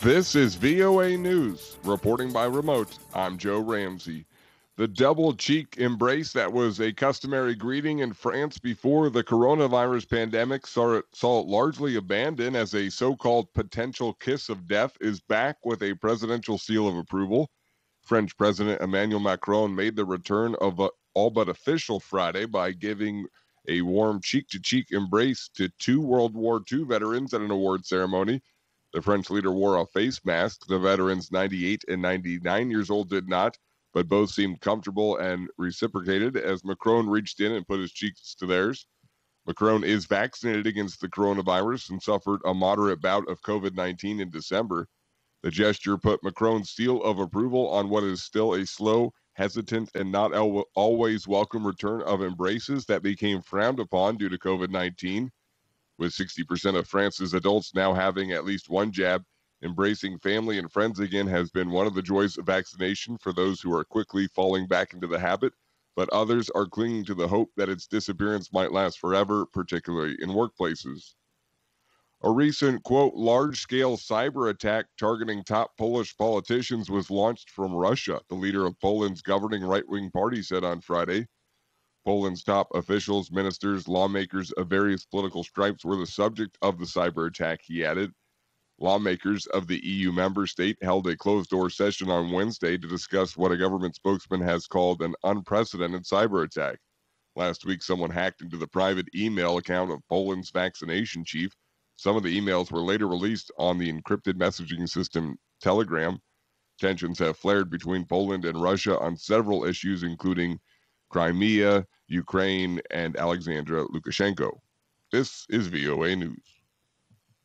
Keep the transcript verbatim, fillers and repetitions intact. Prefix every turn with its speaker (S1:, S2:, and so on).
S1: This is V O A News. Reporting by remote, I'm Joe Ramsey. The double cheek embrace that was a customary greeting in France before the coronavirus pandemic saw it, saw it largely abandoned as a so-called potential kiss of death is back with a presidential seal of approval. French President Emmanuel Macron made the return of a all but official Friday by giving a warm cheek-to-cheek embrace to two World War Two veterans at an award ceremony. The French leader wore a face mask. The veterans, ninety-eight and ninety-nine years old, did not, but both seemed comfortable and reciprocated as Macron reached in and put his cheeks to theirs. Macron is vaccinated against the coronavirus and suffered a moderate bout of COVID nineteen in December. The gesture put Macron's seal of approval on what is still a slow, hesitant, and not al- always welcome return of embraces that became frowned upon due to COVID nineteen. With sixty percent of France's adults now having at least one jab, embracing family and friends again has been one of the joys of vaccination for those who are quickly falling back into the habit, but others are clinging to the hope that its disappearance might last forever, particularly in workplaces. A recent, quote, large-scale cyber attack targeting top Polish politicians was launched from Russia, the leader of Poland's governing right-wing party said on Friday. Poland's top officials, ministers, lawmakers of various political stripes were the subject of the cyber attack, he added. Lawmakers of the E U member state held a closed-door session on Wednesday to discuss what a government spokesman has called an unprecedented cyber attack. Last week, someone hacked into the private email account of Poland's vaccination chief. Some of the emails were later released on the encrypted messaging system Telegram. Tensions have flared between Poland and Russia on several issues, including Crimea, Ukraine, and Alexandra Lukashenko. This is V O A News.